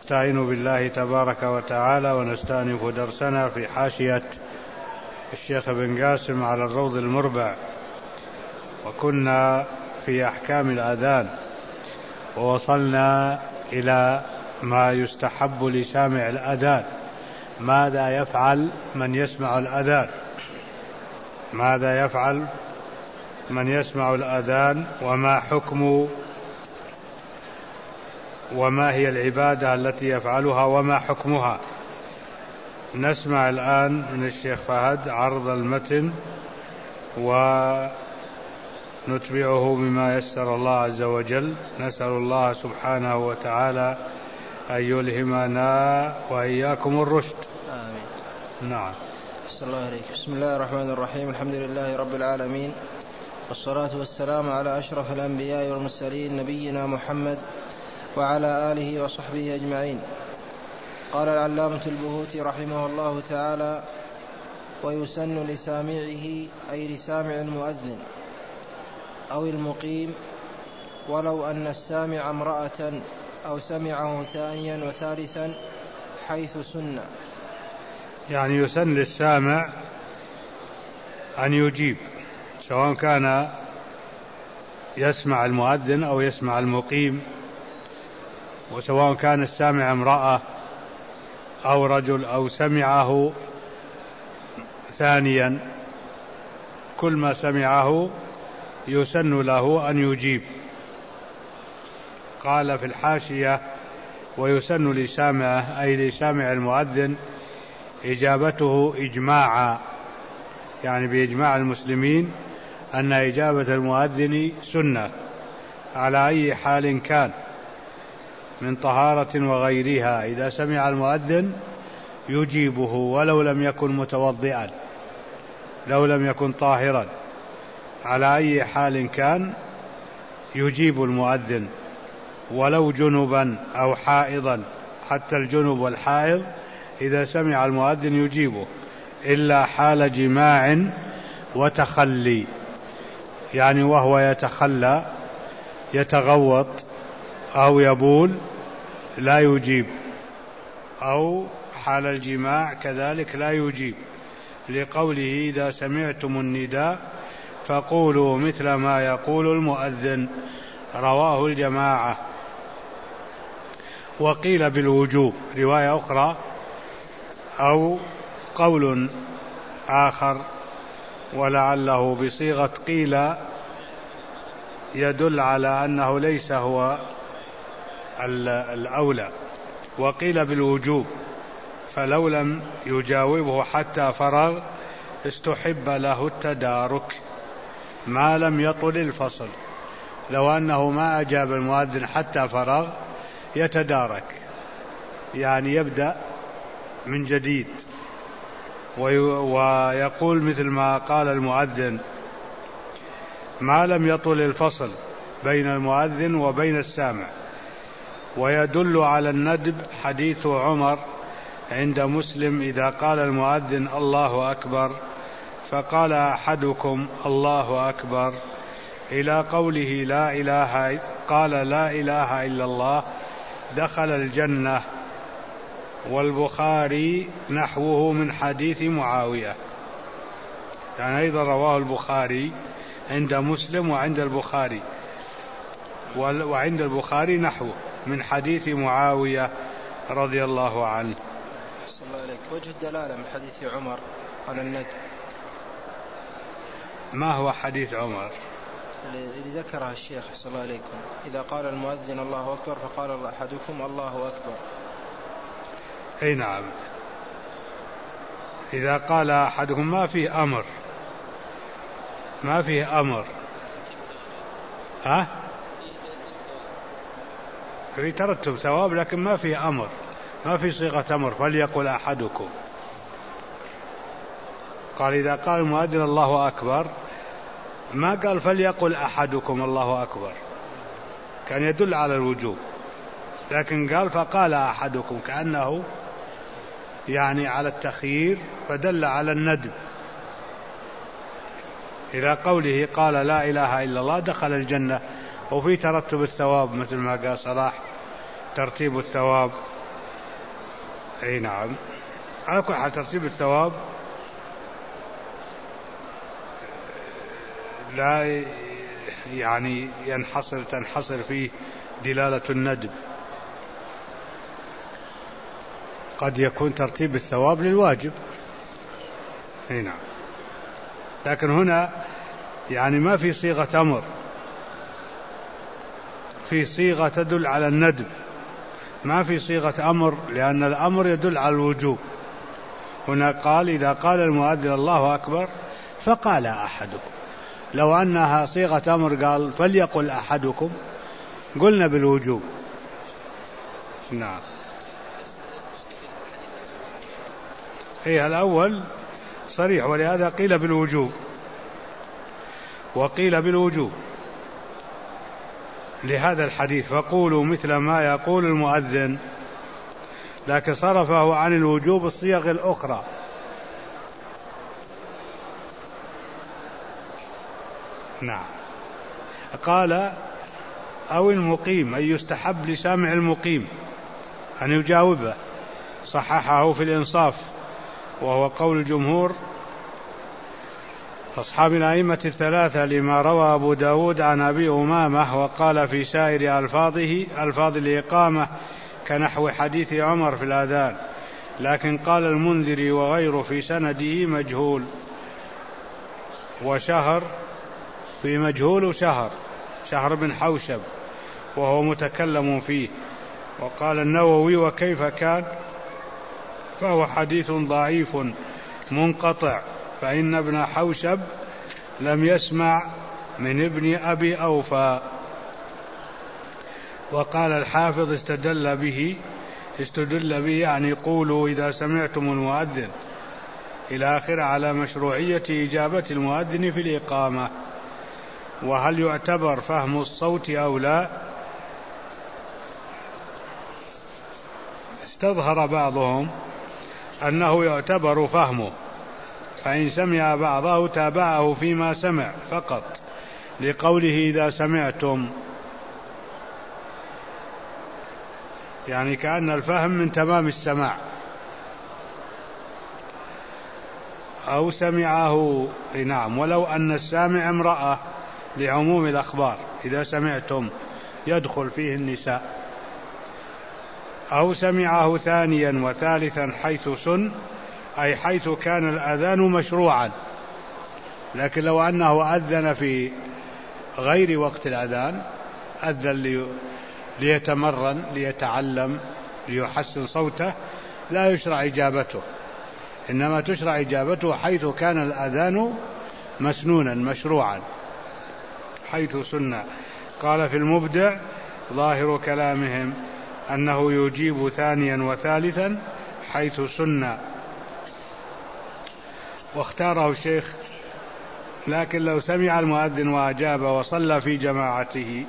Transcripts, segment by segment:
نستعين بالله تبارك وتعالى ونستأنف درسنا في حاشية الشيخ بن قاسم على الروض المربع، وكنا في أحكام الأذان ووصلنا إلى ما يستحب لسامع الأذان. ماذا يفعل من يسمع الأذان؟ ماذا يفعل من يسمع الأذان؟ وما حكم وما هي العبادة التي يفعلها وما حكمها؟ نسمع الآن من الشيخ فهد عرض المتن ونتبعه بما يسر الله عز وجل. نسأل الله سبحانه وتعالى أن يلهمنا وإياكم الرشد. آمين. نعم. بسم الله عليك. بسم الله الرحمن الرحيم. الحمد لله رب العالمين، والصلاة والسلام على أشرف الأنبياء والمرسلين نبينا محمد وعلى آله وصحبه أجمعين. قال العلامة البهوتي رحمه الله تعالى: ويسن لسامعه أي لسامع المؤذن أو المقيم ولو أن السامع امرأة أو سمعه ثانيا وثالثا حيث سن. يعني يسن للسامع أن يجيب، سواء كان يسمع المؤذن أو يسمع المقيم، وسواء كان السامع امرأة أو رجل أو سمعه ثانيا، كل ما سمعه يسن له أن يجيب. قال في الحاشية: ويسن لسامعه أي لسامع المؤذن إجابته إجماعا، يعني بإجماع المسلمين أن إجابة المؤذن سنة على أي حال كان من طهارة وغيرها. إذا سمع المؤذن يجيبه ولو لم يكن متوضئا، لو لم يكن طاهرا، على أي حال كان يجيب المؤذن، ولو جنبا أو حائضا. حتى الجنب والحائض إذا سمع المؤذن يجيبه، إلا حال جماع وتخلي، يعني وهو يتخلى يتغوط أو يبول لا يجيب، أو حال الجماع كذلك لا يجيب، لقوله: إذا سمعتم النداء فقولوا مثل ما يقول المؤذن. رواه الجماعة. وقيل بالوجوب، رواية أخرى أو قول آخر ولعله بصيغة قيل يدل على أنه ليس هو الأولى. وقيل بالوجوب، فلو لم يجاوبه حتى فرغ استحب له التدارك ما لم يطل الفصل. لو أنه ما أجاب المؤذن حتى فرغ يتدارك، يعني يبدأ من جديد ويقول مثل ما قال المؤذن ما لم يطل الفصل بين المؤذن وبين السامع. ويدل على الندب حديث عمر عند مسلم: إذا قال المؤذن الله أكبر فقال أحدكم الله أكبر إلى قوله قال لا إله إلا الله دخل الجنة. والبخاري نحوه من حديث معاوية، يعني أيضا رواه البخاري عند مسلم وعند البخاري، وعند البخاري نحوه من حديث معاوية رضي الله عنه. صلى الله عليك. وجه الدلالة من حديث عمر على الندب. ما هو حديث عمر الذي ذكرها الشيخ صلى الله عليكم: إذا قال المؤذن الله أكبر فقال أحدكم الله أكبر. أي نعم، إذا قال أحدكم ما فيه أمر، ما فيه أمر، في ترتب ثواب، لكن ما فيه أمر، ما في صيغة أمر فليقل أحدكم. قال إذا قال المؤذن الله أكبر، ما قال فليقل أحدكم الله أكبر، كان يدل على الوجوب، لكن قال فقال أحدكم كأنه يعني على التخيير، فدل على الندب. إلى قوله قال لا إله إلا الله دخل الجنة، وفي ترتب الثواب مثل ما قال صلاح ترتيب الثواب أي نعم. على كل حال ترتيب الثواب لا يعني تنحصر فيه دلالة الندب، قد يكون ترتيب الثواب للواجب. أي نعم. لكن هنا يعني ما في صيغة أمر، في صيغة تدل على الندب، ما في صيغة أمر، لأن الأمر يدل على الوجوب. هنا قال إذا قال المؤذن الله أكبر فقال أحدكم، لو أنها صيغة أمر قال فليقل أحدكم قلنا بالوجوب. نعم. هي الأول صريح، ولهذا قيل بالوجوب وقيل بالوجوب لهذا الحديث فقولوا مثل ما يقول المؤذن، لكن صرفه عن الوجوب الصيغ الأخرى. نعم. قال أو المقيم، أي يستحب لسامع المقيم أن يجاوبه، صححه في الإنصاف وهو قول الجمهور أصحاب الأئمة الثلاثة لما روى أبو داود عن أبي أمامة، وقال في سائر ألفاظ الإقامة كنحو حديث عمر في الأذان، لكن قال المنذري وغيره في سنده مجهول، وشهر في مجهول شهر بن حوشب وهو متكلم فيه. وقال النووي وكيف كان فهو حديث ضعيف منقطع، فإن ابن حوشب لم يسمع من ابن أبي أوفى. وقال الحافظ استدل به يعني قولوا إذا سمعتم المؤذن إلى آخر على مشروعية إجابة المؤذن في الإقامة. وهل يعتبر فهم الصوت أو لا؟ استظهر بعضهم أنه يعتبر فهمه، فإن سمع بعضه تابعه فيما سمع فقط، لقوله إذا سمعتم، يعني كأن الفهم من تمام السماع. أو سمعه، نعم، ولو أن السامع امرأة لعموم الأخبار إذا سمعتم يدخل فيه النساء. أو سمعه ثانيا وثالثا حيث سن، أي حيث كان الأذان مشروعا، لكن لو أنه أذن في غير وقت الأذان، أذن ليتمرن ليتعلم ليحسن صوته، لا يشرع إجابته، إنما تشرع إجابته حيث كان الأذان مسنونا مشروعا حيث سن. قال في المبدع ظاهر كلامهم أنه يجيب ثانيا وثالثا حيث سن، واختاره الشيخ. لكن لو سمع المؤذن وأجاب وصلى في جماعته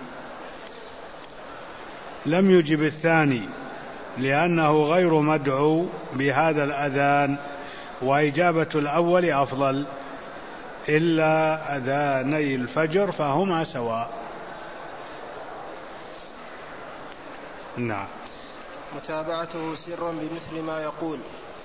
لم يجب الثاني، لأنه غير مدعو بهذا الأذان، وإجابة الأول أفضل، إلا أذاني الفجر فهما سواء. نعم. متابعته سرا بمثل ما يقول،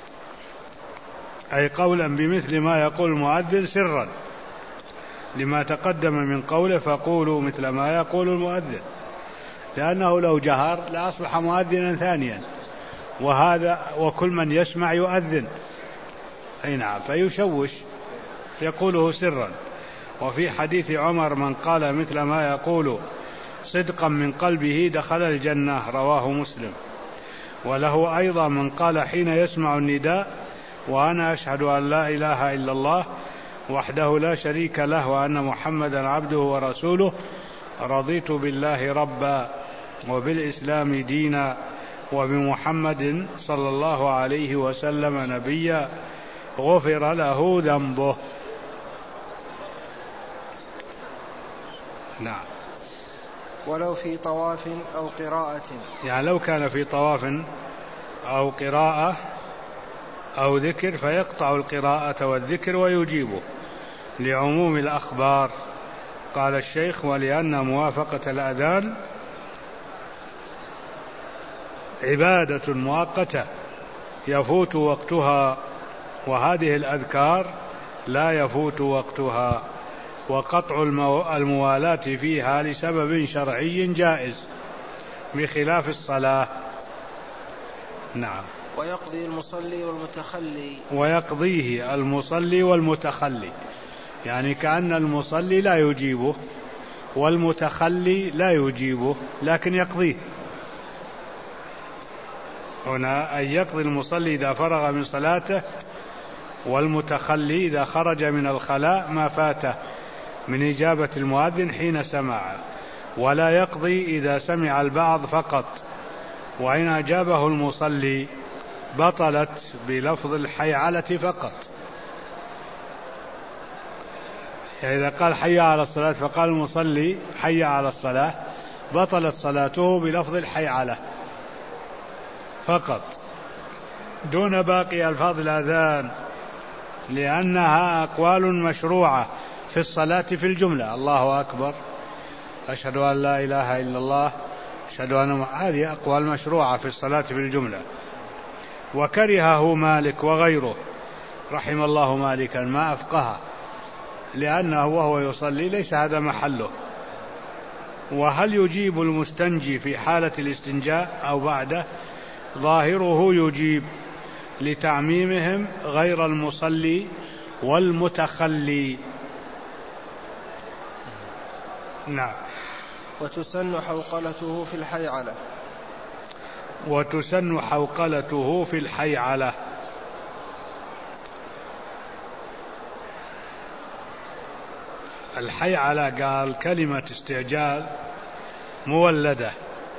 أي قولا بمثل ما يقول المؤذن سرا، لما تقدم من قوله فقولوا مثل ما يقول المؤذن، لأنه لو جهر لأصبح مؤذنا ثانيا، وكل من يسمع يؤذن. أي نعم، فيشوش، يقوله سرا. وفي حديث عمر من قال مثل ما يقول صدقا من قلبه دخل الجنة، رواه مسلم. وله أيضا من قال حين يسمع النداء وأنا أشهد أن لا إله إلا الله وحده لا شريك له وأن محمدا عبده ورسوله، رضيت بالله ربا وبالإسلام دينا وبمحمد صلى الله عليه وسلم نبيا، غفر له ذنبه. نعم. ولو في طواف أو قراءة، يعني لو كان في طواف أو قراءة أو ذكر فيقطع القراءة والذكر ويجيبه لعموم الأخبار. قال الشيخ ولأن موافقة الأذان عبادة مؤقتة يفوت وقتها، وهذه الأذكار لا يفوت وقتها، وقطع الموالاة فيها لسبب شرعي جائز بخلاف الصلاة. نعم. ويقضي المصلي والمتخلي، ويقضيه المصلي والمتخلي، يعني كأن المصلي لا يجيبه والمتخلي لا يجيبه لكن يقضيه. هنا أن يقضي المصلي إذا فرغ من صلاته، والمتخلي إذا خرج من الخلاء ما فاته من إجابة المؤذن حين سمع، ولا يقضي إذا سمع البعض فقط، وإن أجابه المصلي بطلت بلفظ الحيعلة فقط. يعني إذا قال حي على الصلاة فقال المصلي حي على الصلاة بطلت صلاته بلفظ الحيعلة فقط دون باقي ألفاظ الأذان، لأنها أقوال مشروعة في الصلاة في الجملة. الله أكبر، أشهد أن لا إله إلا الله، أشهد أن هذه أقوال مشروعة في الصلاة في الجملة. وكرهه مالك وغيره رحم الله مالكا ما أفقه، لأنه وهو يصلي ليس هذا محله. وهل يجيب المستنجي في حالة الاستنجاء أو بعده؟ ظاهره يجيب لتعميمهم غير المصلي والمتخلي. نعم. وتسن حوقلته في الحيعلة. وتسن حوقلته في الحيعلة. الحيعلة قال كلمة استعجال مولدة،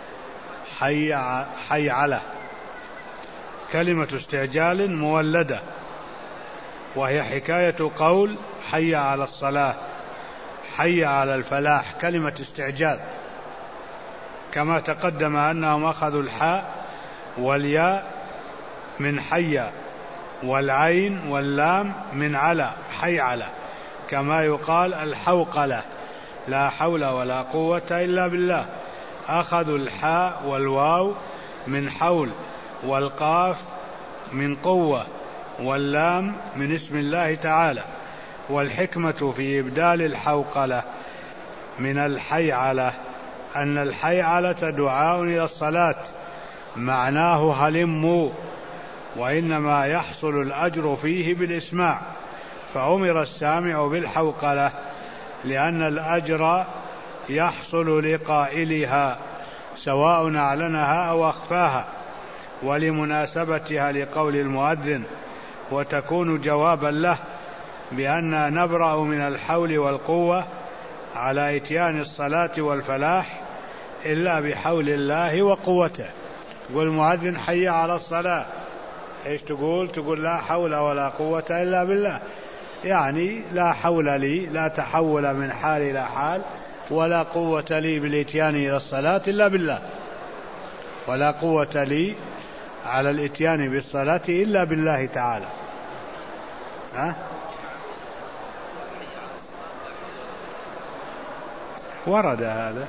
حيعلة كلمة استعجال مولدة، وهي حكاية قول حي على الصلاة، حي على الفلاح، كلمة استعجال، كما تقدم أنهم أخذوا الحاء والياء من حي والعين واللام من على حيعلة، كما يقال الحوقلة لا حول ولا قوة إلا بالله. أخذوا الحاء والواو من حول، والقاف من قوة، واللام من اسم الله تعالى. والحكمة في إبدال الحوقلة من الحيعلة أن الحيعلة دعاء إلى الصلاة معناه هلموا، وإنما يحصل الأجر فيه بالإسماع، فأمر السامع بالحوقلة لأن الأجر يحصل لقائلها سواء أعلنها أو أخفاها، ولمناسبتها لقول المؤذن، وتكون جوابا له بأن نبرأ من الحول والقوة على إتيان الصلاة والفلاح إلا بحول الله وقوته. يقول المؤذن حي على الصلاة، إيش تقول؟ تقول لا حول ولا قوة إلا بالله، يعني لا حول لي، لا تحول من حال إلى حال، ولا قوة لي بالإتيان إلى الصلاة إلا بالله، ولا قوة لي على الإتيان بالصلاة إلا بالله تعالى. ورد هذا،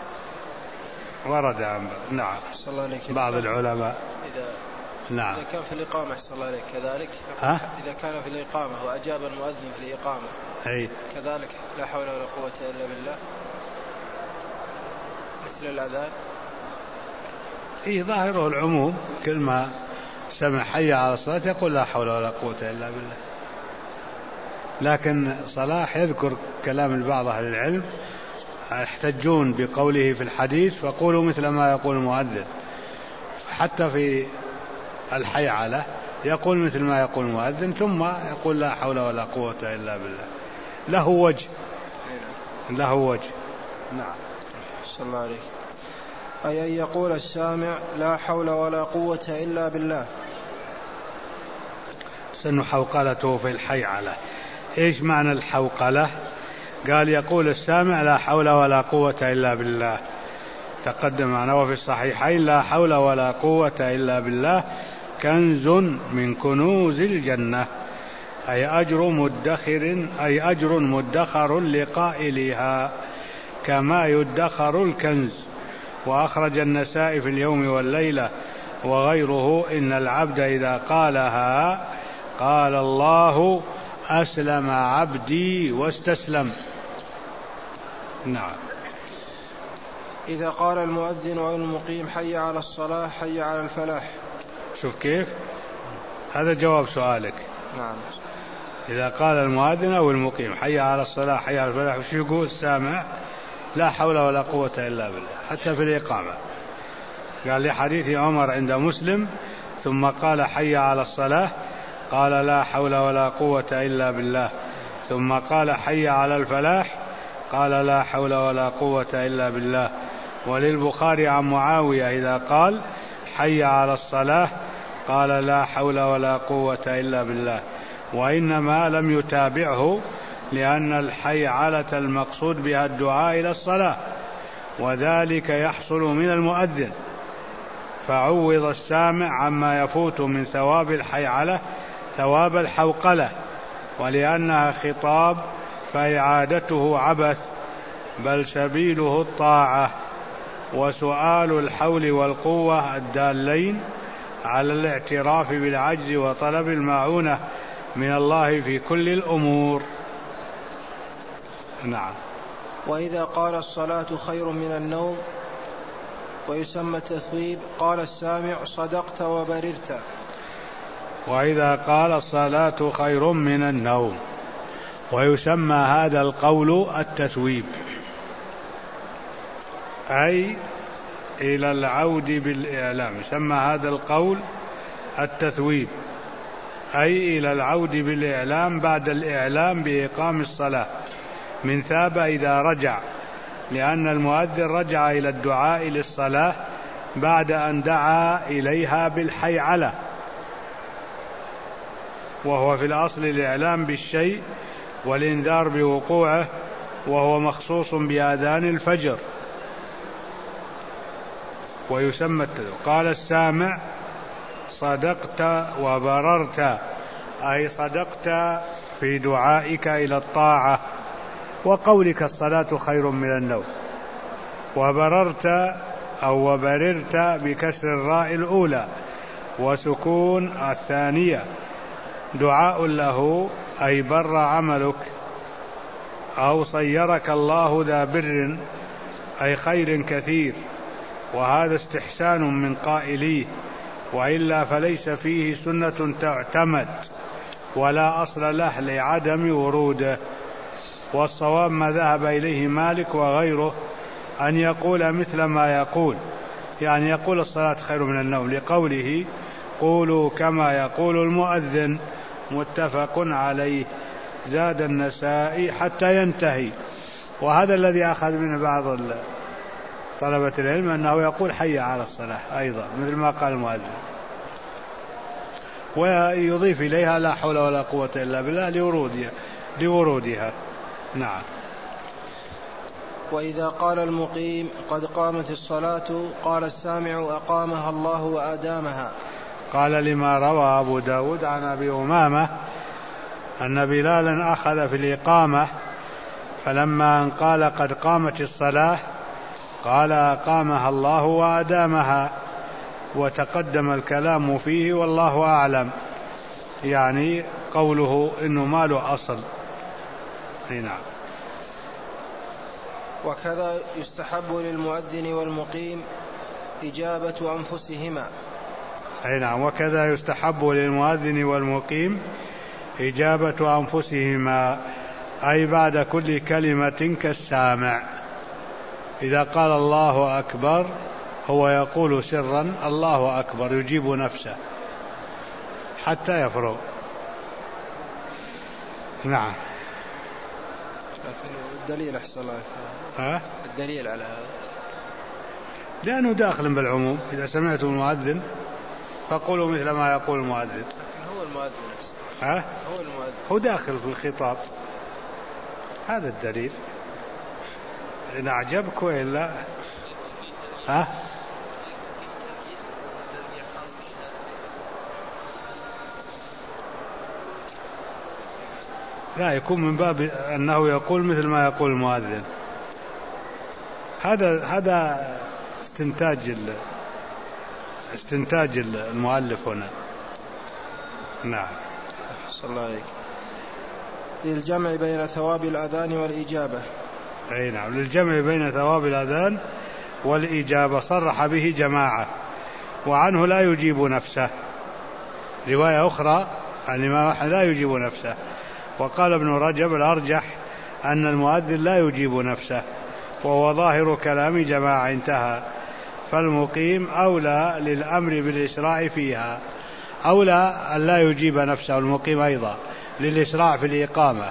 ورد عن نعم بعض العلماء. نعم. إذا كان في الإقامة أحسن الله عليك كذلك. إذا كان في الإقامة وأجاب المؤذن في الإقامة كذلك لا حول ولا قوة إلا بالله مثل الأذان. ظاهره العموم، كل ما سمع حي على الصلاة يقول لا حول ولا قوة إلا بالله. لكن صلاح يذكر كلام البعض أهل العلم يحتجون بقوله في الحديث فقولوا مثل ما يقول المؤذن، حتى في الحيعلة يقول مثل ما يقول المؤذن ثم يقول لا حول ولا قوة إلا بالله. له وجه، له وجه. نعم. صلى الله عليك. أي أن يقول السامع لا حول ولا قوة إلا بالله. سن حوقلته في الحيعلة. إيش معنى الحوقلة؟ قال يقول السامع لا حول ولا قوة إلا بالله، تقدم معنا في الصحيحين لا حول ولا قوة إلا بالله كنز من كنوز الجنة، أي أجر مدخر لقائلها كما يدخر الكنز. وأخرج النسائي في اليوم والليلة وغيره إن العبد إذا قالها قال الله أسلم عبدي واستسلم. نعم. إذا قال المؤذن والمقيم حي على الصلاة حي على الفلاح. شوف كيف هذا جواب سؤالك. نعم. إذا قال المؤذن أو المقيم حي على الصلاة حي على الفلاح وش يقول السامع؟ لا حول ولا قوة إلا بالله. حتى في الإقامة قال لحديث عمر عند مسلم ثم قال حي على الصلاة قال لا حول ولا قوة إلا بالله، ثم قال حي على الفلاح قال لا حول ولا قوة إلا بالله. وللبخاري عن معاوية إذا قال حي على الصلاة قال لا حول ولا قوة إلا بالله، وإنما لم يتابعه لأن الحيعلة المقصود بها الدعاء إلى الصلاة، وذلك يحصل من المؤذن، فعوض السامع عما يفوت من ثواب الحيعلة ثواب الحوقلة، ولأنها خطاب فإعادته عبث، بل سبيله الطاعة وسؤال الحول والقوة الدالين على الاعتراف بالعجز وطلب المعونة من الله في كل الأمور. نعم. وإذا قال الصلاة خير من النوم ويسمى التثويب قال السامع صدقت وبررت. وإذا قال الصلاة خير من النوم ويسمى هذا القول التثويب، أي إلى العود بالإعلام، يسمى هذا القول التثويب، أي إلى العود بالإعلام بعد الإعلام بإقام الصلاة من ثاب إذا رجع، لأن المؤذن رجع إلى الدعاء للصلاة بعد أن دعا إليها بالحيعلة، وهو في الأصل الإعلام بالشيء والإنذار بوقوعه، وهو مخصوص بآذان الفجر. ويسمى قال السامع صدقت وبررت، أي صدقت في دعائك إلى الطاعة وقولك الصلاة خير من النوم، وبررت أو وبررت بكسر الراء الأولى وسكون الثانية، دعاء له أي بر عملك، أو صيرك الله ذا بر أي خير كثير، وهذا استحسان من قائليه، وإلا فليس فيه سنة تعتمد ولا أصل له لعدم وروده. والصواب ما ذهب إليه مالك وغيره أن يقول مثل ما يقول، يعني يقول الصلاة خير من النوم لقوله قولوا كما يقول المؤذن، متفق عليه. زاد النسائي حتى ينتهي، وهذا الذي أخذ منه بعض طلبة العلم أنه يقول حي على الصلاة أيضا مثل ما قال المؤذن، ويضيف إليها لا حول ولا قوة إلا بالله لورودها. نعم. وإذا قال المقيم قد قامت الصلاة قال السامع أقامها الله وأدامها. قال لما روى أبو داود عن أبي أمامة أن بلالا أخذ في الإقامة، فلما أن قال قد قامت الصلاة قال أقامها الله وأدامها، وتقدم الكلام فيه والله أعلم، يعني قوله إنه ما له أصل. نعم. وكذا يستحب للمؤذن والمقيم إجابة أنفسهما. نعم. وكذا يستحب للمؤذن والمقيم إجابة أنفسهما، أي بعد كل كلمة كالسامع. إذا قال الله أكبر هو يقول سرا الله أكبر، يجيب نفسه حتى يفرغ. نعم. لكن الدليل أحسن لك. الدليل على هذا لأنه داخل بالعموم، إذا سمعتم المؤذن فقولوا مثل ما يقول المؤذن. هو المؤذن نفسه. هو المؤذن، هو داخل في الخطاب، هذا الدليل. إن أعجبك وإلا لا يكون من باب أنه يقول مثل ما يقول المؤذن، هذا استنتاج استنتاج المؤلف هنا. نعم. صلى الله عليك. للجمع بين ثواب الأذان والإجابة. أي نعم، للجمع بين ثواب الأذان والإجابة، صرح به جماعة، وعنه لا يجيب نفسه. رواية أخرى عن الإمام أحمد لا يجيب نفسه، وقال ابن رجب الأرجح أن المؤذن لا يجيب نفسه، وهو ظاهر كلام جماعة. انتهى. فالمقيم أولى للأمر بالإسراع فيها، أولى أن لا يجيب نفسه المقيم أيضا للإسراع في الإقامة.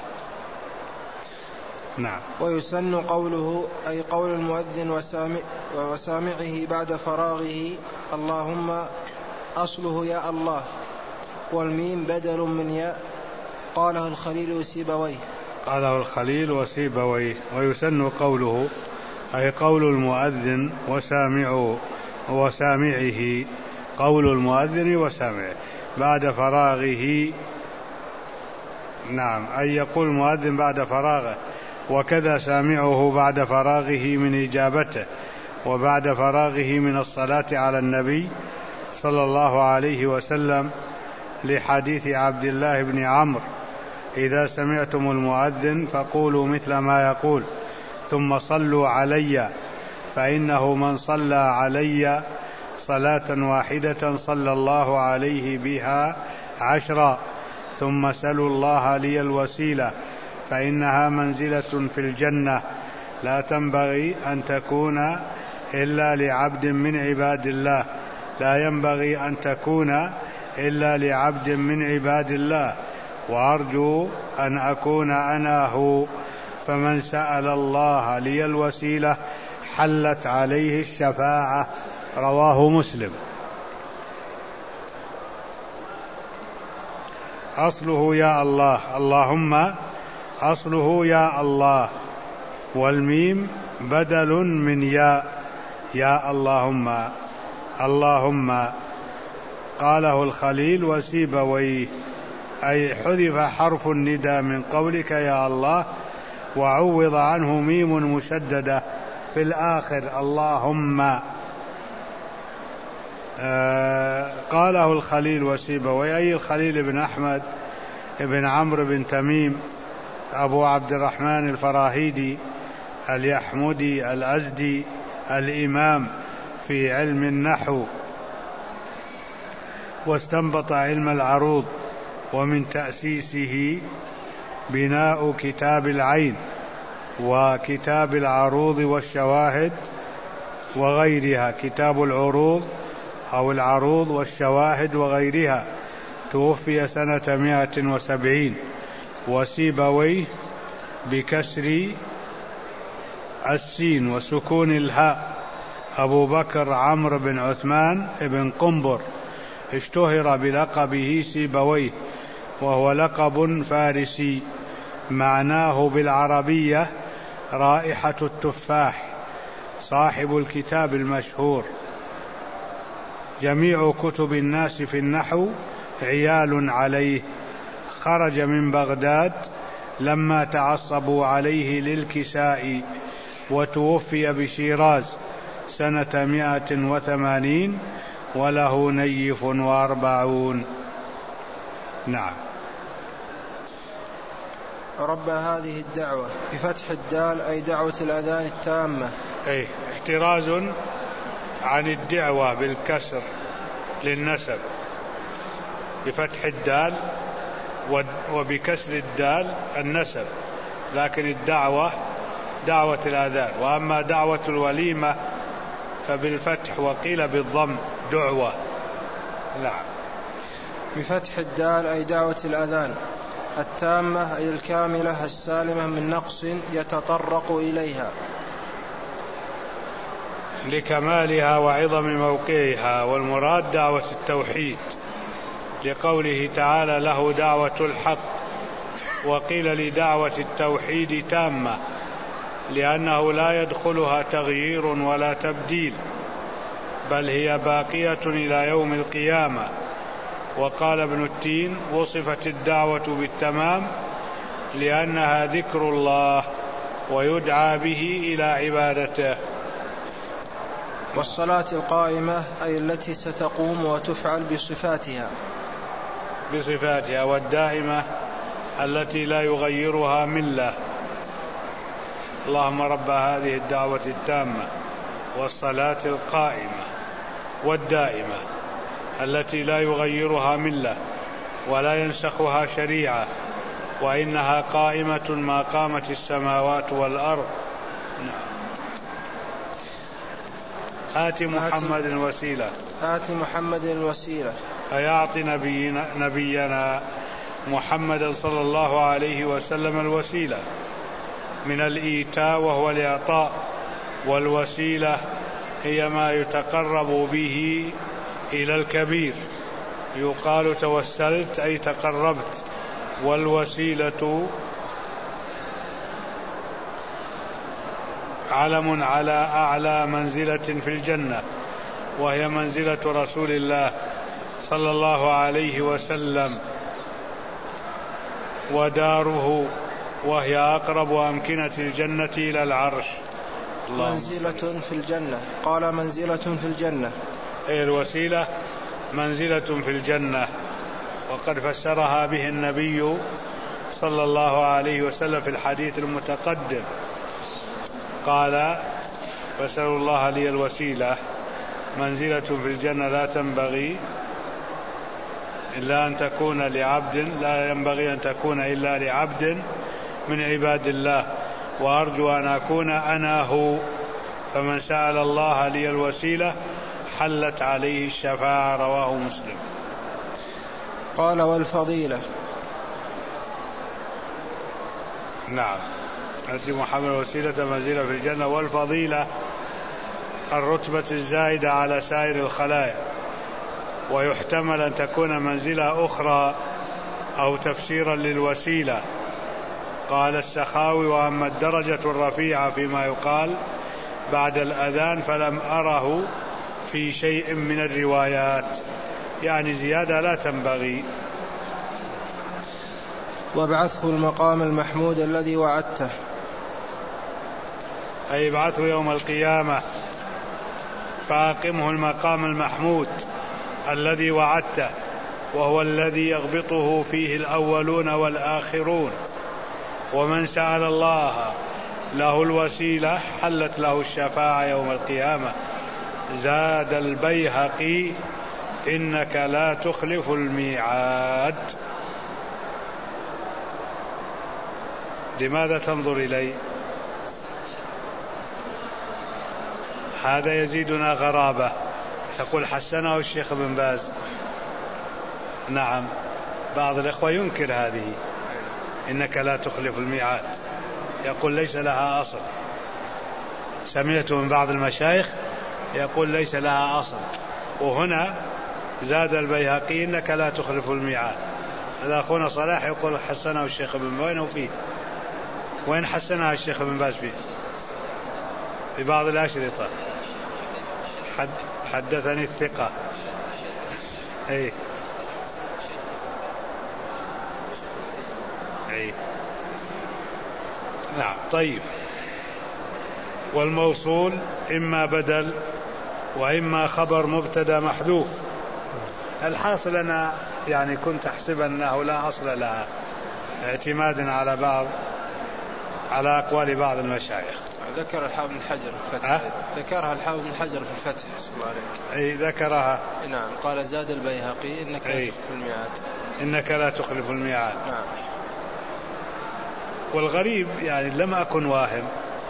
نعم. ويسن قوله أي قول المؤذن وسامعه بعد فراغه اللهم، أصله يا الله، والميم بدل من ياء. قاله الخليل وسيبويه. قاله الخليل وسيبويه. ويسن قوله أي قول المؤذن وسامعه، قول المؤذن وسامعه بعد فراغه. نعم، أي يقول المؤذن بعد فراغه، وكذا سامعه بعد فراغه من إجابته، وبعد فراغه من الصلاة على النبي صلى الله عليه وسلم، لحديث عبد الله بن عمرو: إذا سمعتم المؤذن فقولوا مثل ما يقول ثم صلوا علي، فإنه من صلى علي صلاة واحدة صلى الله عليه بها 10، ثم سلوا الله لي الوسيلة فإنها منزلة في الجنة لا تنبغي أن تكون إلا لعبد من عباد الله، لا ينبغي أن تكون إلا لعبد من عباد الله، وأرجو أن أكون أنا هو، فمن سأل الله لي الوسيلة حلت عليه الشفاعة. رواه مسلم. أصله يا الله، اللهم أصله يا الله، والميم بدل من ياء، يا اللهم. اللهم قاله الخليل وسيبويه، أي حذف حرف النداء من قولك يا الله، وعوض عنه ميم مشددة في الآخر، اللهم. قاله الخليل وسيبويه، أي الخليل بن أحمد بن عمرو بن تميم أبو عبد الرحمن الفراهيدي اليحمدي الأزدي الإمام في علم النحو، واستنبط علم العروض، ومن تأسيسه بناء كتاب العين وكتاب العروض والشواهد وغيرها، كتاب العروض أو العروض والشواهد وغيرها، توفي سنة 170. وسيبويه بكسر السين وسكون الهاء أبو بكر عمرو بن عثمان بن قنبر، اشتهر بلقبه سيبويه، وهو لقب فارسي معناه بالعربية رائحة التفاح، صاحب الكتاب المشهور. جميع كتب الناس في النحو عيال عليه، خرج من بغداد لما تعصبوا عليه للكساء، وتوفي بشيراز سنة 180 وله نيف 40. نعم. رب هذه الدعوة بفتح الدال أي دعوة الأذان التامة، أي احتراز عن الدعوة بالكسر للنسب، بفتح الدال وبكسر الدال النسب، لكن الدعوة دعوة الأذان، وأما دعوة الوليمة فبالفتح، وقيل بالضم دعوة. نعم. بفتح الدال أي دعوة الأذان التامة أي الكاملة السالمة من نقص يتطرق إليها، لكمالها وعظم موقعها، والمراد دعوة التوحيد، لقوله تعالى له دعوة الحق، وقيل لدعوة التوحيد تامة لأنه لا يدخلها تغيير ولا تبديل، بل هي باقية إلى يوم القيامة. وقال ابن التين: وصفت الدعوة بالتمام لأنها ذكر الله ويدعى به إلى عبادته. والصلاة القائمة أي التي ستقوم وتفعل بصفاتها، والدائمة التي لا يغيرها ملة. اللهم رب هذه الدعوة التامة والصلاة القائمة والدائمة التي لا يغيرها ملة ولا ينسخها شريعة، وإنها قائمة ما قامت السماوات والأرض. آت محمد الوسيلة فيعط نبينا محمد صلى الله عليه وسلم الوسيلة من الإيتاء وهو الإعطاء، والوسيلة هي ما يتقرب به إلى الكبير، يقال توسلت أي تقربت. والوسيلة علم على أعلى منزلة في الجنة، وهي منزلة رسول الله صلى الله عليه وسلم وداره، وهي أقرب أمكنة الجنة إلى العرش. منزلة في الجنة، قال منزلة في الجنة، أي الوسيلة منزلة في الجنة، وقد فسرها به النبي صلى الله عليه وسلم في الحديث المتقدم، قال فاسألوا الله لي الوسيلة، منزلة في الجنة لا تنبغي إلا أن تكون لعبد، لا ينبغي أن تكون إلا لعبد من عباد الله، وأرجو أن أكون أنا هو، فمن سأل الله لي الوسيلة حلت عليه الشفاعة. رواه مسلم. قال والفضيلة، نعم، أتي محمد الوسيلة منزلة في الجنة. والفضيلة الرتبة الزائدة على سائر الخلائق، ويحتمل أن تكون منزلة أخرى أو تفسيرا للوسيلة. قال السخاوي: وأما الدرجة الرفيعة فيما يقال بعد الأذان فلم أره في شيء من الروايات، يعني زيادة لا تنبغي. وابعثه المقام المحمود الذي وعدته، أي ابعثه يوم القيامة فأقمه المقام المحمود الذي وعدته، وهو الذي يغبطه فيه الأولون والآخرون. ومن سأل الله له الوسيلة حلت له الشفاعة يوم القيامة. زاد البيهقي: إنك لا تخلف الميعاد. لماذا تنظر إلي؟ هذا يزيدنا غرابة. تقول حسنه الشيخ بن باز. نعم، بعض الإخوة ينكر هذه، إنك لا تخلف الميعاد، يقول ليس لها أصل. سمعت من بعض المشايخ يقول ليس لها أصل، وهنا زاد البيهقي: إنك لا تخلف الميعاد. هذا أخونا صلاح يقول حسنه الشيخ بن باز. وين فيه؟ وين حسنها الشيخ بن باز فيه؟ في بعض الأشرطة. حدثني الثقة. أي نعم. طيب. والموصول إما بدل وإما خبر مبتدا محذوف. الحاصل أنا يعني كنت أحسب أنه لا أصل لها، اعتمادا على أقوال بعض المشايخ. ذكر الحافظ بن حجر في الفتح. ذكرها الحافظ بن حجر في الفتح. صلى الله عليك. أي ذكرها. نعم. قال زاد البيهقي: إنك لا تخلف الميعاد. إنك لا تخلف الميعاد. نعم. والغريب يعني لم أكن واهم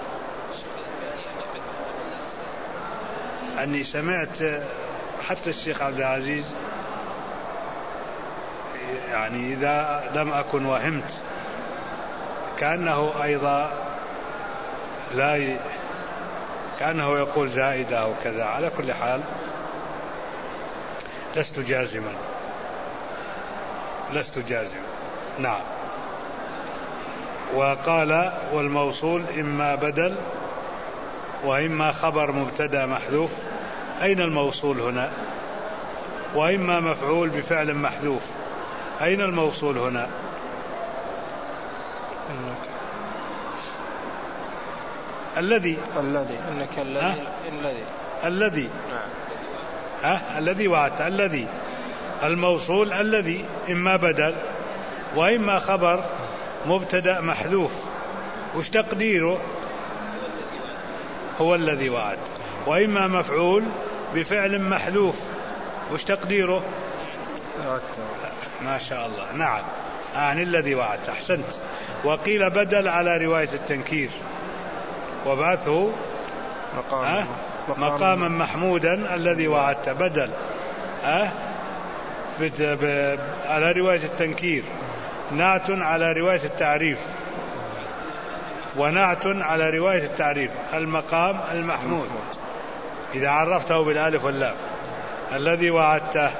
أني سمعت حتى الشيخ عبد العزيز، يعني إذا لم أكن وهمت كأنه أيضا كأنه يقول زائدة أو كذا. على كل حال لست جازما. نعم. وقال والموصول إما بدل وإما خبر مبتدا محذوف. أين الموصول هنا؟ وإما مفعول بفعل محذوف. أين الموصول هنا؟ الذي إنك الذي الذي الذي وعدت، الذي الموصول الذي إما بدل وإما خبر مبتدأ محذوف، وش تقديره؟ هو الذي وعد. وإما مفعول بفعل محذوف، وش تقديره؟ ما شاء الله، نعم، عن الذي وعدت، أحسنت. وقيل بدل على رواية التنكير، وبعثه مقاما محمودا الذي وعدت، بدل على رواية التنكير، نعت على رواية التعريف، ونعت على رواية التعريف المقام المحمود إذا عرفته بالالف واللام، الذي وعدته.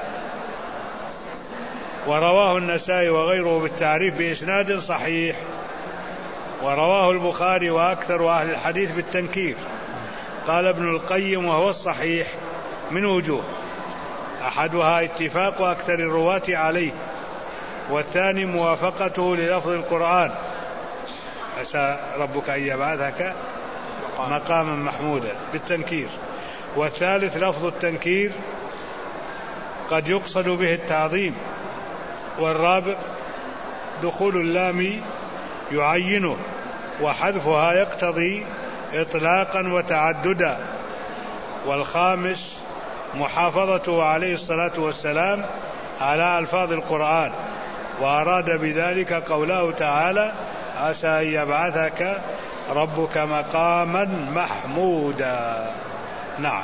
ورواه النسائي وغيره بالتعريف بإسناد صحيح، ورواه البخاري وأكثر أهل الحديث بالتنكير. قال ابن القيم وهو الصحيح من وجوه، أحدها اتفاق أكثر الرواة عليه، والثاني موافقته للفظ القرآن، عسى ربك أن يبعثك مقاما محمودا بالتنكير. والثالث لفظ التنكير قد يقصد به التعظيم. والرابع دخول اللام يعينه، وحذفها يقتضي إطلاقا وتعددا. والخامس محافظته عليه الصلاة والسلام على ألفاظ القرآن، وأراد بذلك قوله تعالى عسى أن يبعثك ربك مقاما محمودا. نعم.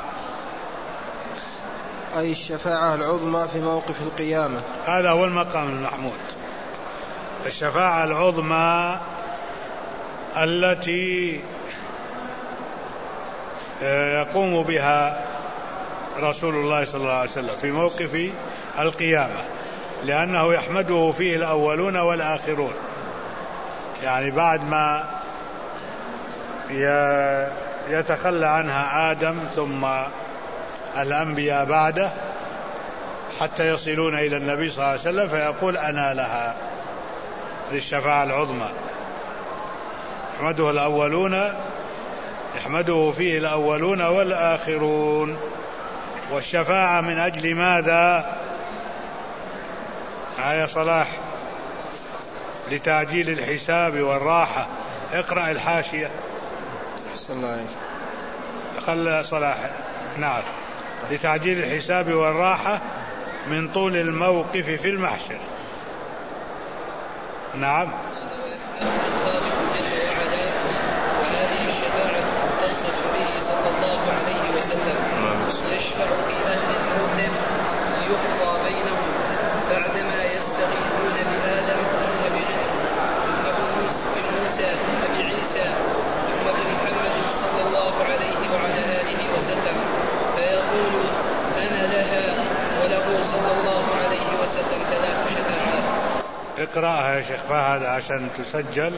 أي الشفاعة العظمى في موقف القيامة، هذا هو المقام المحمود، الشفاعة العظمى التي يقوم بها رسول الله صلى الله عليه وسلم في موقف القيامة، لأنه يحمده فيه الأولون والآخرون. يعني بعد ما يتخلى عنها آدم ثم الأنبياء بعده حتى يصلون إلى النبي صلى الله عليه وسلم، فيقول أنا لها، للشفاعة العظمى يحمده فيه الأولون والآخرون. والشفاعة من أجل ماذا؟ يا صلاح، لتعجيل الحساب والراحة. اقرأ الحاشية. خلى صلاح. نعم، لتعجيل الحساب والراحة من طول الموقف في المحشر. نعم. وهذه الشفاعة مختصة به صلى الله عليه وسلم، يشفع في أهل الموقف ليقضى بينهم بعدما يستغيثون بآدم ثم بموسى ثم بعيسى ثم بمحمد صلى الله عليه وعلى آله وسلم، فيقول أنا لها وله صلى الله عليه وسلم 3 شفاعات. اقرأها يا شيخ فهد عشان تسجل.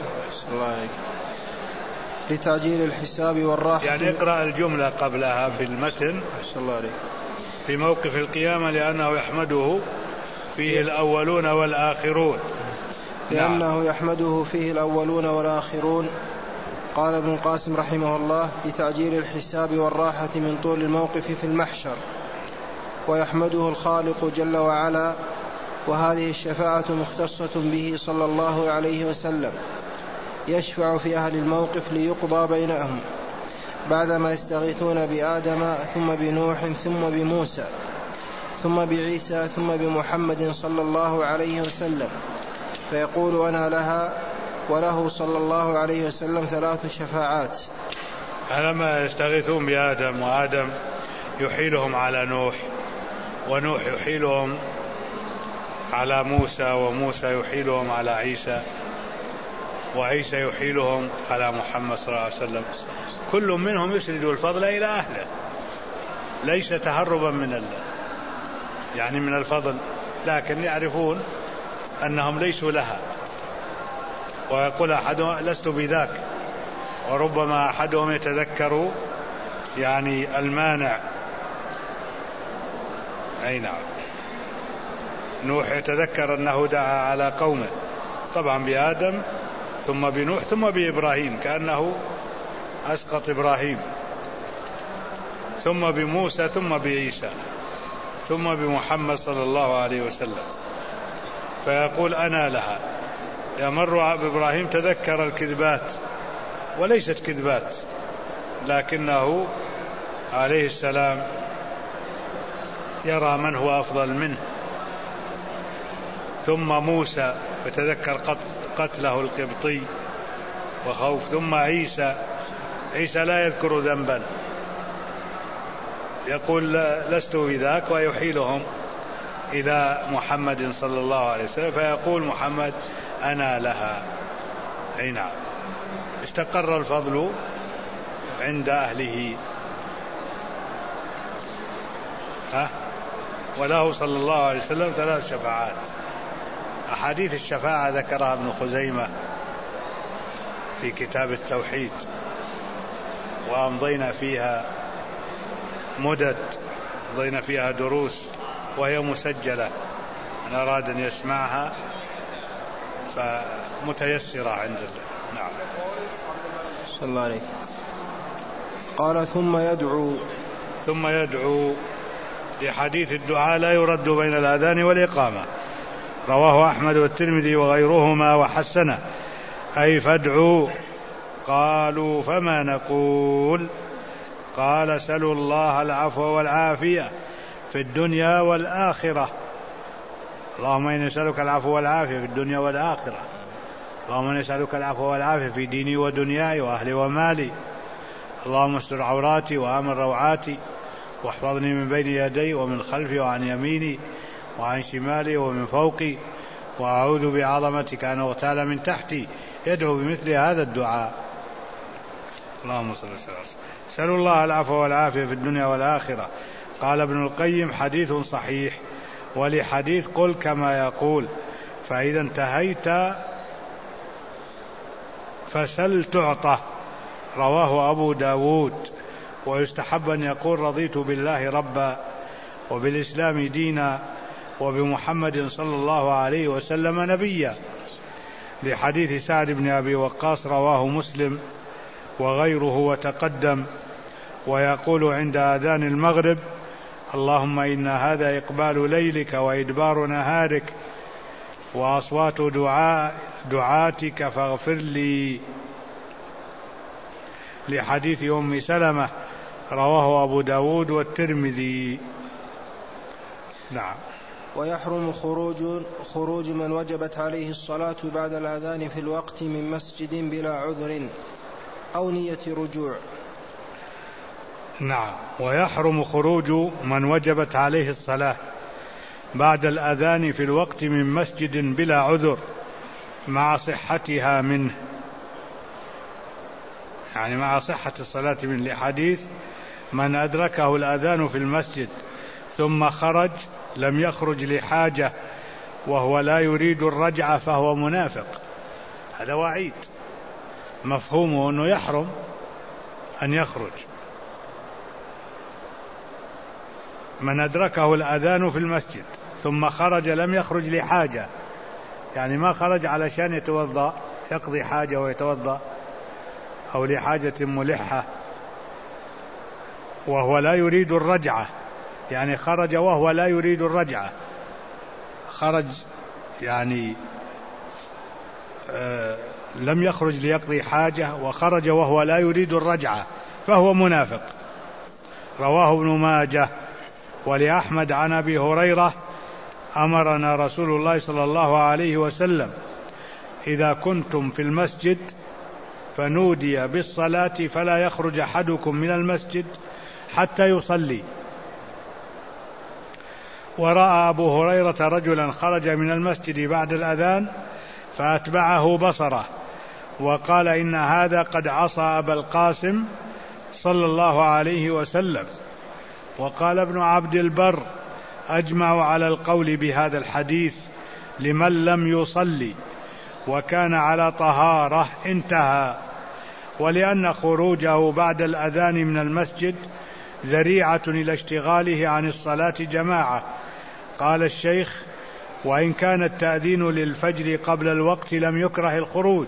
لتعجيل الحساب والراحة، يعني اقرأ الجملة قبلها في المتن. في موقف القيامة لأنه يحمده فيه الأولون والآخرون. لأنه يحمده فيه الأولون والآخرون. قال ابن القاسم رحمه الله لتعجيل الحساب والراحة من طول الموقف في المحشر، ويحمده الخالق جل وعلا. وهذه الشفاعة مختصة به صلى الله عليه وسلم، يشفع في أهل الموقف ليقضى بينهم بعدما يستغيثون بآدم ثم بنوح ثم بموسى ثم بعيسى ثم بمحمد صلى الله عليه وسلم، فيقول أنا لها وله صلى الله عليه وسلم 3 شفاعات. لما يستغيثون بآدم، وآدم يحيلهم على نوح، ونوح يحيلهم على موسى، وموسى يحيلهم على عيسى، وعيسى يحيلهم على محمد صلى الله عليه وسلم. كل منهم يسرد الفضل إلى أهله، ليس تهربا من الفضل، لكن يعرفون أنهم ليسوا لها. ويقول أحدهم لست بذاك، وربما أحدهم يتذكر يعني المانع. أي نعم، نوح يتذكر أنه دعا على قومه، طبعا بآدم ثم بنوح ثم بإبراهيم، كأنه أسقط إبراهيم. ثم بموسى ثم بعيسى ثم بمحمد صلى الله عليه وسلم، فيقول أنا لها. يمر بإبراهيم تذكر الكذبات وليست كذبات، لكنه عليه السلام يرى من هو أفضل منه. ثم موسى وتذكر قتله القبطي وخوف. ثم عيسى لا يذكر ذنبا، يقول لست بذاك، ويحيلهم إلى محمد صلى الله عليه وسلم، فيقول محمد أنا لها. أي نعم، استقر الفضل عند أهله. وله صلى الله عليه وسلم 3 شفاعات. أحاديث الشفاعة ذكرها ابن خزيمة في كتاب التوحيد، وأمضينا فيها مدد، أمضينا فيها دروس، وهي مسجلة، من أراد أن يسمعها فمتيسرة عند الله. نعم. صلى الله عليه. قال ثم يدعو لحديث الدعاء لا يرد بين الأذان والإقامة، رواه أحمد والترمذي وغيرهما وحسنه، أي فادعوا. قالوا فما نقول؟ قال سلوا الله العفو والعافية في الدنيا والآخرة. اللهم إني نسألك العفو والعافية في الدنيا والآخرة. اللهم إني نسألك العفو والعافية في ديني ودنياي وأهلي ومالي. اللهم استر عوراتي وآمن روعاتي، واحفظني من بين يدي ومن خلفي وعن يميني وعن شمالي ومن فوقي، وأعوذ بعظمتك أن أغتال من تحتي. يدعو بمثل هذا الدعاء. اللهم صل وسلم. سألوا الله العفو والعافية في الدنيا والآخرة. قال ابن القيم حديث صحيح، ولحديث قل كما يقول، فإذا انتهيت فسل تعطى، رواه أبو داود. ويستحب أن يقول رضيت بالله ربا وبالإسلام دينا وبمحمد صلى الله عليه وسلم نبيا، لحديث سعد بن أبي وقاص رواه مسلم وغيره وتقدم. ويقول عند آذان المغرب اللهم إن هذا إقبال ليلك وإدبار نهارك وأصوات دعاتك فاغفر لي، لحديث أم سلمة رواه أبو داود والترمذي. نعم. ويحرم خروج من وجبت عليه الصلاة بعد الأذان في الوقت من مسجد بلا عذر أو نية رجوع. نعم. ويحرم خروج من وجبت عليه الصلاة بعد الأذان في الوقت من مسجد بلا عذر مع صحتها منه، يعني مع صحة الصلاة منه، لحديث من أدركه الأذان في المسجد ثم خرج لم يخرج لحاجة وهو لا يريد الرجعة فهو منافق. هذا وعيد، مفهومه أنه يحرم أن يخرج. من أدركه الأذان في المسجد ثم خرج لم يخرج لحاجة، يعني ما خرج علشان يتوضأ يقضي حاجة ويتوضأ أو لحاجة ملحة، وهو لا يريد الرجعة، يعني خرج وهو لا يريد الرجعة، خرج يعني لم يخرج ليقضي حاجة وخرج وهو لا يريد الرجعة فهو منافق. رواه ابن ماجه. ولأحمد عن أبي هريرة أمرنا رسول الله صلى الله عليه وسلم إذا كنتم في المسجد فنودي بالصلاة فلا يخرج أحدكم من المسجد حتى يصلي. ورأى أبو هريرة رجلا خرج من المسجد بعد الأذان فأتبعه بصره وقال إن هذا قد عصى أبا القاسم صلى الله عليه وسلم. وقال ابن عبد البر أجمع على القول بهذا الحديث لمن لم يصلي وكان على طهارة، انتهى. ولأن خروجه بعد الأذان من المسجد ذريعة إلى اشتغاله عن الصلاة جماعة. قال الشيخ وإن كان التأذين للفجر قبل الوقت لم يكره الخروج،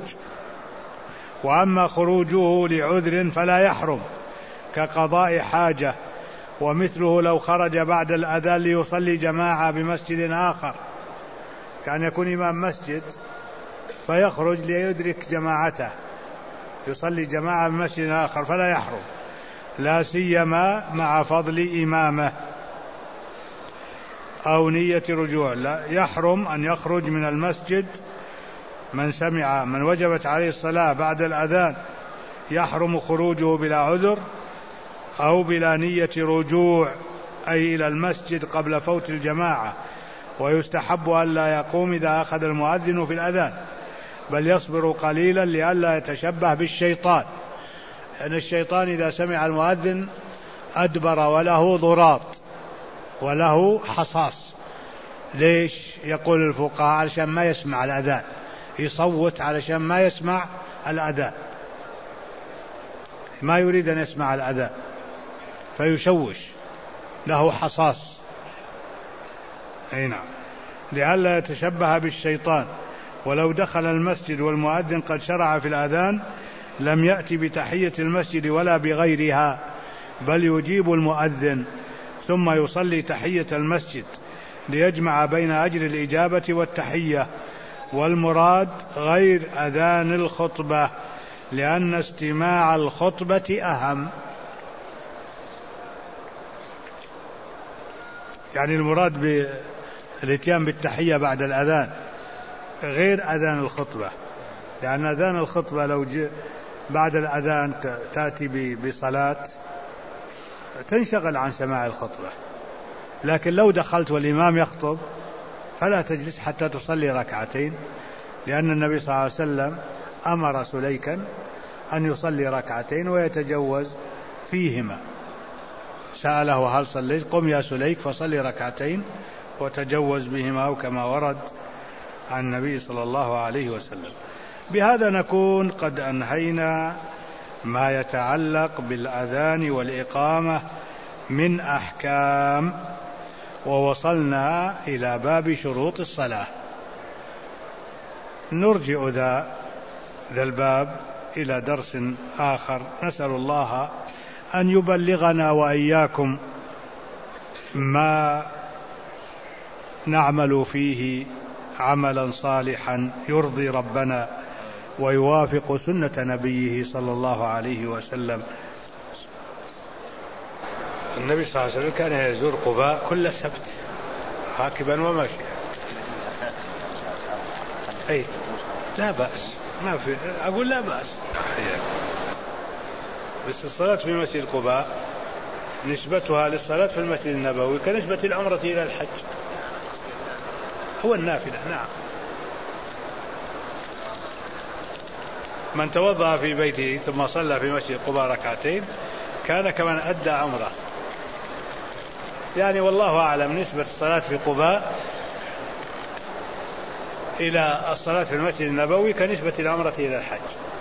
وأما خروجه لعذر فلا يحرم كقضاء حاجة ومثله لو خرج بعد الأذان ليصلي جماعة بمسجد آخر، كان يكون إمام مسجد فيخرج ليدرك جماعته يصلي جماعة بمسجد آخر فلا يحرم، لا سيما مع فضل إمامه أو نية رجوع. لا يحرم أن يخرج من المسجد من وجبت عليه الصلاة بعد الأذان، يحرم خروجه بلا عذر أو بلا نية رجوع أي إلى المسجد قبل فوت الجماعة. ويستحب أن لا يقوم إذا أخذ المؤذن في الأذان، بل يصبر قليلا لئلا يتشبه بالشيطان، لأن الشيطان إذا سمع المؤذن أدبر وله ضراط وله حصاص. ليش؟ يقول الفقهاء علشان ما يسمع الأذان، يصوت علشان ما يسمع الأذان، ما يريد أن يسمع الأذان فيشوش، له حصاص. أي نعم، لئلا يتشبه بالشيطان. ولو دخل المسجد والمؤذن قد شرع في الأذان لم يأتي بتحية المسجد ولا بغيرها، بل يجيب المؤذن ثم يصلي تحية المسجد ليجمع بين أجر الإجابة والتحية. والمراد غير أذان الخطبة، لأن استماع الخطبة أهم. يعني المراد بالاتيان بالتحية بعد الأذان غير أذان الخطبة، لأن أذان الخطبة لو بعد الأذان تأتي بصلاة تنشغل عن سماع الخطبة، لكن لو دخلت والإمام يخطب فلا تجلس حتى تصلي ركعتين، لأن النبي صلى الله عليه وسلم أمر سليكا أن يصلي ركعتين ويتجوز فيهما، سأله هل صليت؟ قم يا سليك فصلي ركعتين وتجوز بهما، وكما ورد عن النبي صلى الله عليه وسلم. بهذا نكون قد أنهينا ما يتعلق بالأذان والإقامة من أحكام، ووصلنا إلى باب شروط الصلاة. نرجع ذا الباب إلى درس آخر، نسأل الله أن يبلغنا وإياكم ما نعمل فيه عملا صالحا يرضي ربنا ويوافق سنة نبيه صلى الله عليه وسلم. النبي صلى الله عليه وسلم كان يزور قباء كل سبت راكبا وماشيا. أي لا بأس، ما في، أقول لا بأس، بس الصلاة في مسجد قباء نسبتها للصلاة في المسجد النبوي كنسبة العمرة إلى الحج، هو النافلة. نعم، من توضأ في بيته ثم صلى في مسجد قباء ركعتين كان كمن أدى عمره. يعني والله أعلم نسبة الصلاة في قباء إلى الصلاة في المسجد النبوي كنسبة العمرة إلى الحج،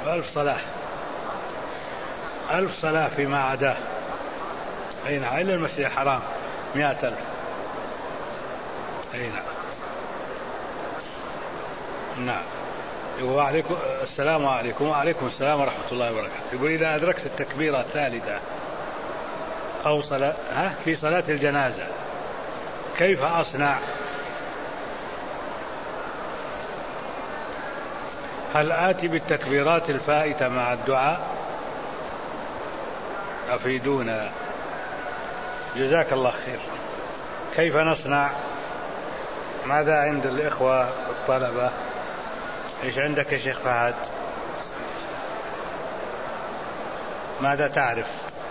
1000 صلاة فيما عداه. أي نعم، إلا المسجد الحرام 100,000. أي نعم. نعم. وعليكم السلام عليكم. وعليكم السلام ورحمة الله وبركاته. يقول إذا أدركت التكبيرة الثالثة أو في صلاة الجنازة كيف أصنع؟ هل آتي بالتكبيرات الفائتة مع الدعاء؟ أفيدونا جزاك الله خير. كيف نصنع؟ ماذا عند الإخوة الطلبة؟ إيش عندك يا شيخ فهد؟ ماذا تعرف؟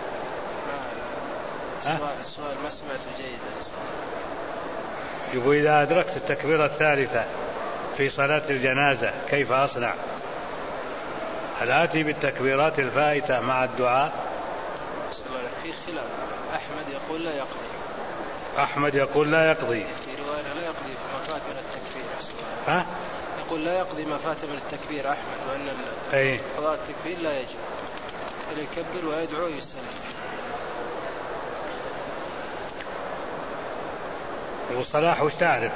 السؤال ما سمعته جيدا. يقول إذا أدركت التكبيرة الثالثة في صلاة الجنازة كيف أصنع؟ هل آتي بالتكبيرات الفائتة مع الدعاء؟ في خلاف، أحمد يقول لا يقضي. أحمد يقول لا يقضي. في رواية لا يقضي ما فات من التكبير. يقول لا يقضي ما فات من التكبير أحمد، وأن قضاء التكبير لا يجب، فليكبر ويدعو يسلم. وصلاح وش تعرف؟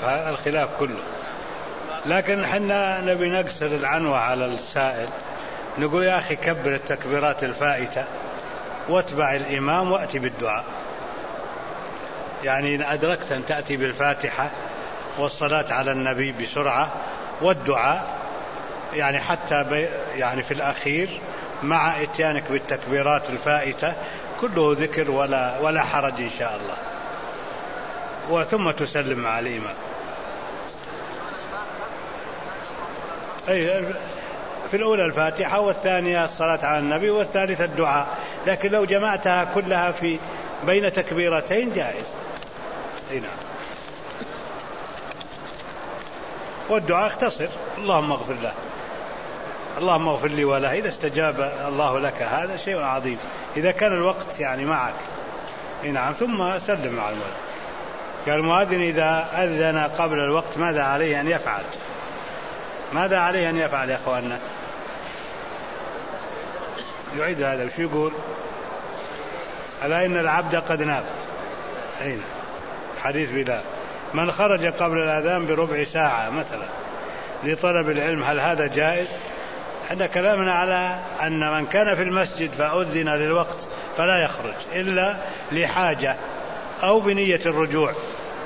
الخلاف كله، لكن حنا نبي نقصر العنوة على السائل نقول يا أخي كبر التكبيرات الفائتة واتبع الإمام وأتي بالدعاء. يعني إن أدركت أن تأتي بالفاتحة والصلاة على النبي بسرعة والدعاء، يعني حتى يعني في الأخير مع إتيانك بالتكبيرات الفائتة كله ذكر ولا حرج إن شاء الله، وثم تسلم مع الإمام. أي في الأولى الفاتحة والثانية الصلاة على النبي والثالثة الدعاء، لكن لو جمعتها كلها في بين تكبيرتين جائز. نعم. والدعاء اختصر اللهم اغفر له، اللهم اغفر لي وله، إذا استجاب الله لك هذا شيء عظيم إذا كان الوقت يعني معك. نعم. ثم سلم مع المؤذن. قال المؤذن إذا أذن قبل الوقت ماذا عليه أن يفعل؟ ماذا عليه أن يفعل يا أخواننا؟ يعيد هذا وش يقول؟ ألا إن العبد قد ناب. أين حديث بلال من خرج قبل الأذان بربع ساعة مثلا لطلب العلم، هل هذا جائز؟ عند كلامنا على أن من كان في المسجد فأذن للوقت فلا يخرج إلا لحاجة أو بنية الرجوع.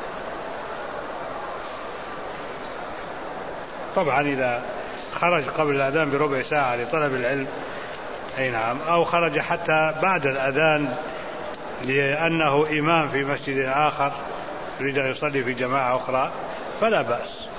طبعا إذا خرج قبل الأذان بربع ساعة لطلب العلم، أي نعم، أو خرج حتى بعد الأذان لأنه إمام في مسجد آخر يريد أن يصلي في جماعة أخرى فلا بأس.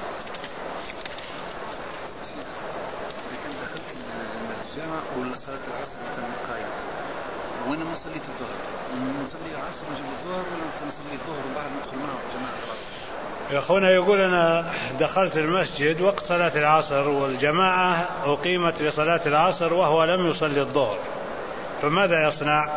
ولا صلاة العصر مثلا قائم وانا ما صليت الظهر، نصلي العصر ونجيب الظهر ولا نصلي الظهر وبعد ندخل معه جماعة العصر؟ يا أخونا يقول أنا دخلت المسجد وقت صلاة العصر والجماعة أقيمت لصلاة العصر وهو لم يصلي الظهر، فماذا يصنع؟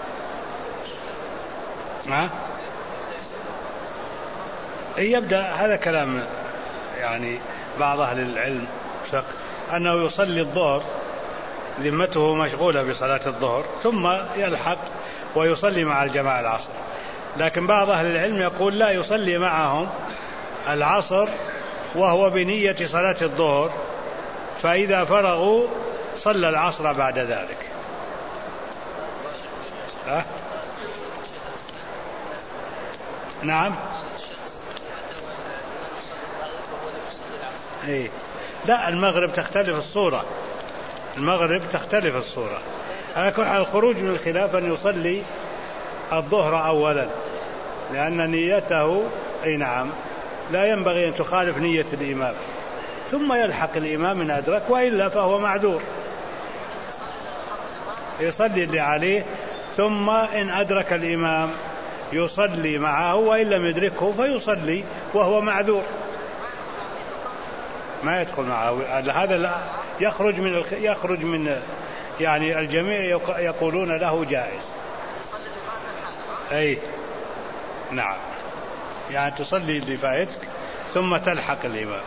يبدأ هذا كلام يعني بعض أهل العلم أنه يصلي الظهر، ذمته مشغولة بصلاة الظهر، ثم يلحق ويصلي مع الجماعة العصر. لكن بعض أهل العلم يقول لا، يصلي معهم العصر وهو بنية صلاة الظهر، فإذا فرغوا صلى العصر بعد ذلك. نعم. لا، المغرب تختلف الصورة، المغرب تختلف الصورة. على كل حال الخروج من الخلاف أن يصلي الظهر أولا، لأن نيته أي نعم لا ينبغي أن تخالف نية الإمام، ثم يلحق الإمام إن أدرك، وإلا فهو معذور، يصلي اللي عليه، ثم إن أدرك الإمام يصلي معه، وإن لم يدركه فيصلي وهو معذور، ما يدخل معه. هذا لا يخرج من يعني الجميع يقولون له جائز. أي نعم، يعني تصلي اللي فاتك ثم تلحق الإمام.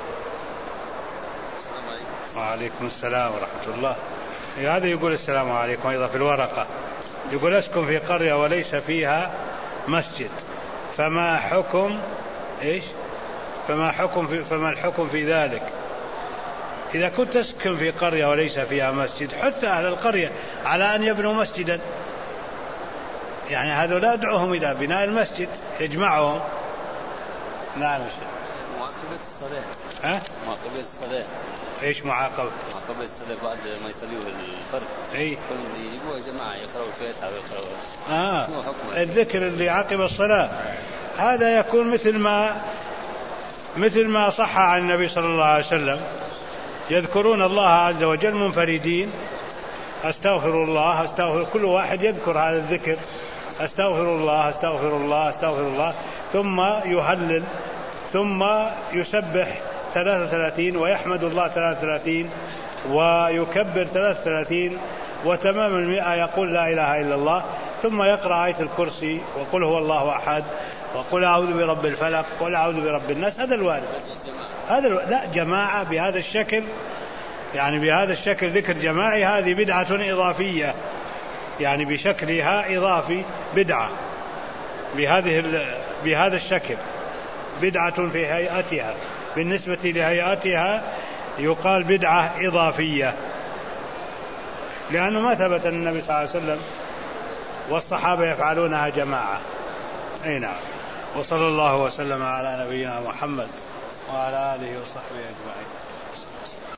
وعليكم السلام ورحمة الله. هذا يقول السلام عليكم أيضا في الورقة، يقول أسكن في قرية وليس فيها مسجد، فما حكم إيش؟ فما الحكم في ذلك؟ إذا كنت تسكن في قرية وليس فيها مسجد، حث أهل القرية على أن يبنوا مسجدا، يعني هذولا ادعوهم إلى بناء المسجد، يجمعهم. نعم. معاقبة الصلاة. معاقبة الصلاة. إيش معاقبة الصلاة بعد ما يصلوا الفرد؟ كل يجيبوا يا جماعة يقرأوا الفاتحة ويقرأوا. شو حكمه؟ الذكر اللي عقب الصلاة هذا يكون مثل ما صح عن النبي صلى الله عليه وسلم، يذكرون الله عز وجل منفردين، أستغفر الله أستغفر، كل واحد يذكر هذا الذكر، أستغفر الله أستغفر الله أستغفر الله، ثم يهلل، ثم يسبح 33 ويحمد الله 33 ويكبر 33، وتمام 100 يقول لا إله إلا الله، ثم يقرأ آية الكرسي وقل هو الله أحد وقل أعوذ برب الفلق وقل أعوذ برب الناس. هذا الوارد. لا، جماعة بهذا الشكل، يعني بهذا الشكل ذكر جماعي، هذه بدعة إضافية، يعني بشكلها إضافي بدعة، بهذا الشكل بدعة في هيئتها، بالنسبة لهيئتها يقال بدعة إضافية، لأنه ما ثبت أن النبي صلى الله عليه وسلم والصحابة يفعلونها جماعة. أي نعم. وصلى الله وسلم على نبينا محمد وعلى آله وصحبه أجمعين.